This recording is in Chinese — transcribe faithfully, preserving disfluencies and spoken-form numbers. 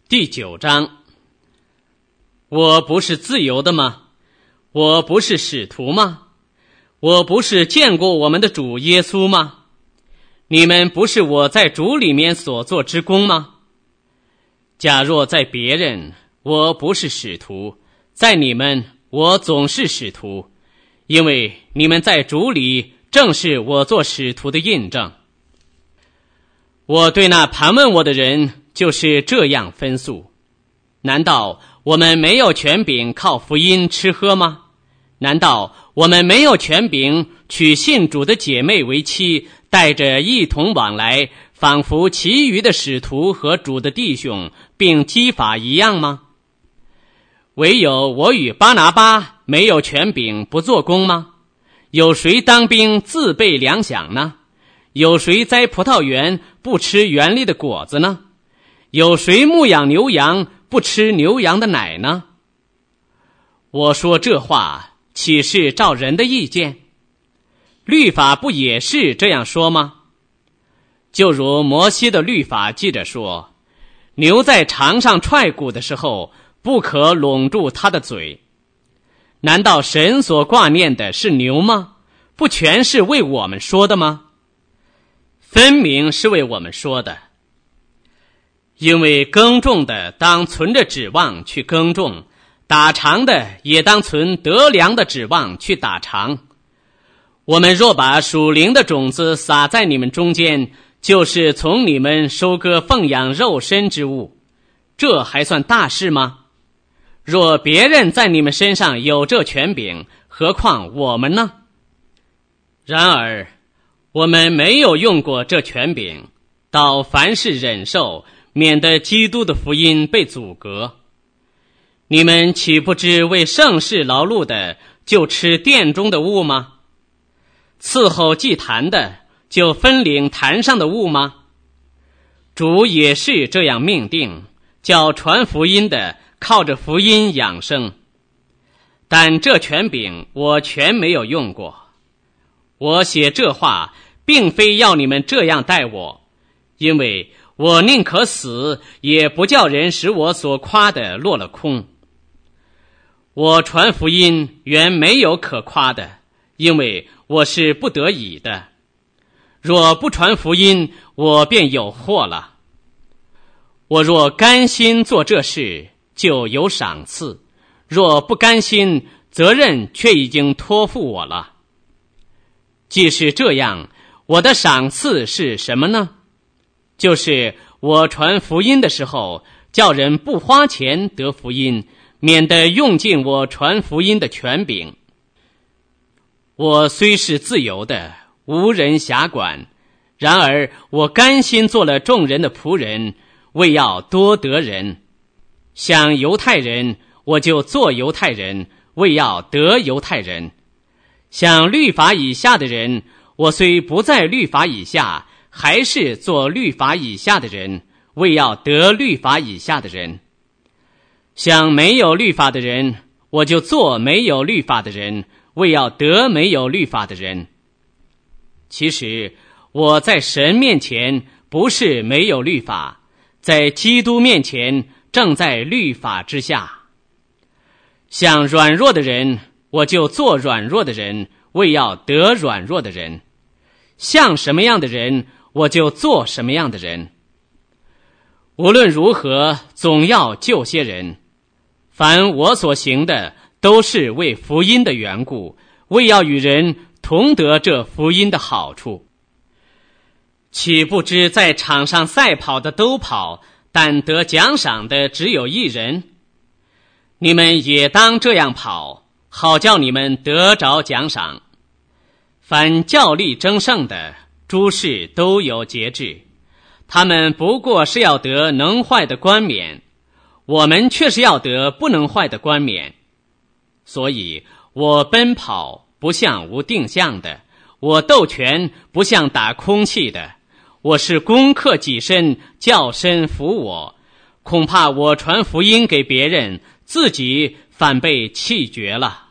第九章。我不是自由的吗？我不是使徒吗？我不是见过我们的主耶稣吗？你们不是我在主里面所做之功吗？假若在别人，我不是使徒，在你们，我总是使徒，因为你们在主里正是我做使徒的印证。我对那盘问我的人就是这样分诉：难道我们没有权柄靠福音吃喝吗？难道我们没有权柄娶信主的姐妹为妻，带着一同往来，仿佛其余的使徒和主的弟兄并基法一样吗？唯有我与巴拿巴没有权柄不做工吗？有谁当兵自备粮饷呢？有谁栽葡萄园不吃园里的果子呢？有谁牧养牛羊不吃牛羊的奶呢？我说这话岂是照人的意见？律法不也是这样说吗？就如摩西的律法记着说，牛在场上踹骨的时候，不可拢住它的嘴。难道神所挂念的是牛吗？不全是为我们说的吗？分明是为我们说的。因为耕种的当存着指望去耕种，打场的也当存得粮的指望去打场。我们若把属灵的种子撒在你们中间，就是从你们收割奉养肉身之物，这还算大事吗？若别人在你们身上有这权柄，何况我们呢？然而我们没有用过这权柄，倒凡事忍受，免得基督的福音被阻隔。你们岂不知为圣事劳碌的就吃殿中的物吗？伺候祭坛的就分领坛上的物吗？主也是这样命定，叫传福音的靠着福音养生。但这权柄我全没有用过。我写这话并非要你们这样待我，因为我宁可死，也不叫人使我所夸的落了空。我传福音原没有可夸的，因为我是不得已的。若不传福音，我便有祸了。我若甘心做这事，就有赏赐；若不甘心，责任却已经托付我了。既是这样，我的赏赐是什么呢？就是我传福音的时候，叫人不花钱得福音，免得用尽我传福音的权柄。我虽是自由的，无人辖管，然而我甘心做了众人的仆人，为要多得人。像犹太人，我就做犹太人，为要得犹太人。像律法以下的人，我虽不在律法以下，还是做律法以下的人，为要得律法以下的人。像没有律法的人，我就做没有律法的人，为要得没有律法的人。其实我在神面前不是没有律法，在基督面前正在律法之下。像软弱的人，我就做软弱的人，为要得软弱的人。像什么样的人，我就做什么样的人。无论如何，总要救些人。凡我所行的，都是为福音的缘故，为要与人同得这福音的好处。岂不知在场上赛跑的都跑，但得奖赏的只有一人？你们也当这样跑，好叫你们得着奖赏。凡较力争胜的，诸事都有节制，他们不过是要得能坏的冠冕，我们却是要得不能坏的冠冕。所以我奔跑不像无定向的，我斗拳不像打空气的，我是攻克己身，叫身服我。恐怕我传福音给别人，自己反被弃绝了。